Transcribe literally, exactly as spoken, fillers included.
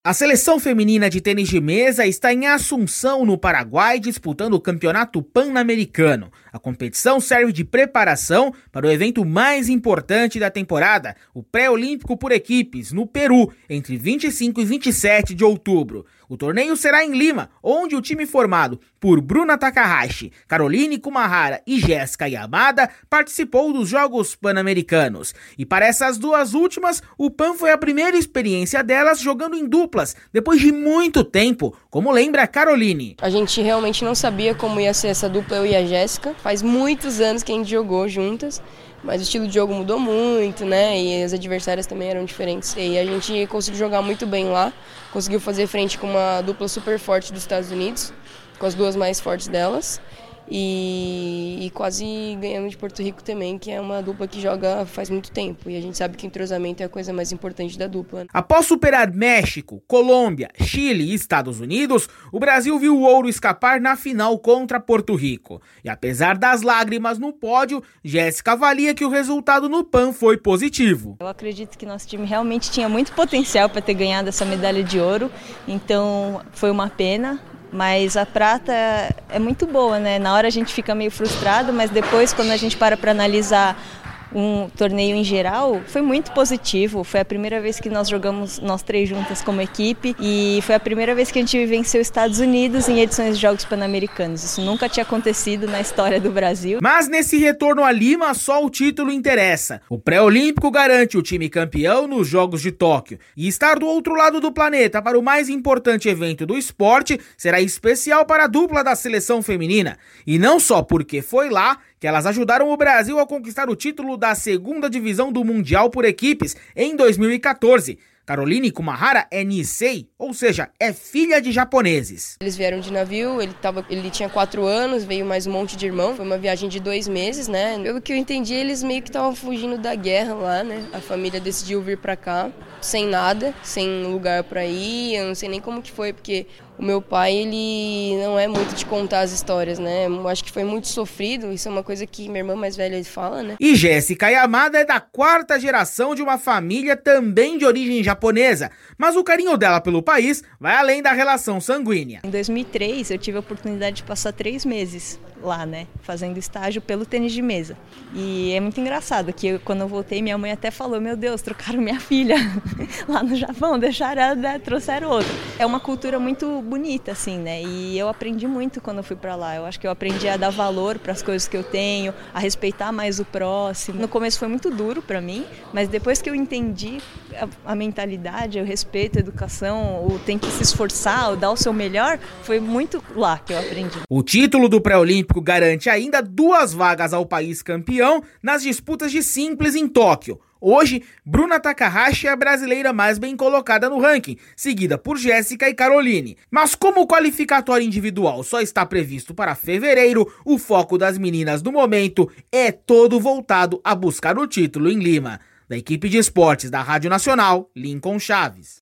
A seleção feminina de tênis de mesa está em Assunção, no Paraguai, disputando o Campeonato Pan-Americano. A competição serve de preparação para o evento mais importante da temporada, o Pré-Olímpico por Equipes, no Peru, entre vinte e cinco e vinte e sete de outubro. O torneio será em Lima, onde o time formado por Bruna Takahashi, Caroline Kumahara e Jéssica Yamada participou dos Jogos Pan-Americanos. E para essas duas últimas, o Pan foi a primeira experiência delas jogando em duplas, depois de muito tempo, como lembra a Caroline. A gente realmente não sabia como ia ser essa dupla, eu e a Jéssica. Faz muitos anos que a gente jogou juntas, mas o estilo de jogo mudou muito, né? E as adversárias também eram diferentes. E a gente conseguiu jogar muito bem lá, conseguiu fazer frente com uma dupla super forte dos Estados Unidos, com as duas mais fortes delas. E, e quase ganhamos de Porto Rico também, que é uma dupla que joga faz muito tempo. E a gente sabe que o entrosamento é a coisa mais importante da dupla. Após superar México, Colômbia, Chile e Estados Unidos, o Brasil viu o ouro escapar na final contra Porto Rico. E apesar das lágrimas no pódio, Jéssica avalia que o resultado no Pan foi positivo. Eu acredito que nosso time realmente tinha muito potencial para ter ganhado essa medalha de ouro, então foi uma pena. Mas a prata é muito boa, né? Na hora a gente fica meio frustrado, mas depois, quando a gente para para analisar um torneio em geral, foi muito positivo. Foi a primeira vez que nós jogamos nós três juntas como equipe e foi a primeira vez que a gente venceu os Estados Unidos em edições de Jogos Pan-Americanos. Isso nunca tinha acontecido na história do Brasil. Mas nesse retorno a Lima, só o título interessa. O pré-olímpico garante o time campeão nos Jogos de Tóquio. E estar do outro lado do planeta para o mais importante evento do esporte será especial para a dupla da seleção feminina. E não só porque foi lá que elas ajudaram o Brasil a conquistar o título da segunda divisão do Mundial por equipes em dois mil e quatorze. Caroline Kumahara é Nisei, ou seja, é filha de japoneses. Eles vieram de navio, ele, tava, ele tinha quatro anos, veio mais um monte de irmão. Foi uma viagem de dois meses, né? Pelo que eu entendi, eles meio que estavam fugindo da guerra lá, né? A família decidiu vir pra cá, sem nada, sem lugar pra ir. Eu não sei nem como que foi, porque o meu pai, ele não é muito de contar as histórias, né? Eu acho que foi muito sofrido, isso é uma coisa que minha irmã mais velha fala, né? E Jéssica Yamada é da quarta geração de uma família também de origem japonesa, mas o carinho dela pelo país vai além da relação sanguínea. Em dois mil e três, eu tive a oportunidade de passar três meses lá, né? Fazendo estágio pelo tênis de mesa. E é muito engraçado que eu, quando eu voltei, minha mãe até falou, meu Deus, trocaram minha filha lá no Japão, deixaram ela, né? Trouxeram outra. É uma cultura muito bonita, assim, né? E eu aprendi muito quando eu fui pra lá. Eu acho que eu aprendi a dar valor para as coisas que eu tenho, a respeitar mais o próximo. No começo foi muito duro para mim, mas depois que eu entendi a, a mentalidade, o respeito, a educação, o tem que se esforçar, o dar o seu melhor, foi muito lá que eu aprendi. O título do pré-olímpico garante ainda duas vagas ao país campeão nas disputas de simples em Tóquio. Hoje, Bruna Takahashi é a brasileira mais bem colocada no ranking, seguida por Jéssica e Caroline. Mas como o qualificatório individual só está previsto para fevereiro, o foco das meninas do momento é todo voltado a buscar o título em Lima. Da equipe de esportes da Rádio Nacional, Lincoln Chaves.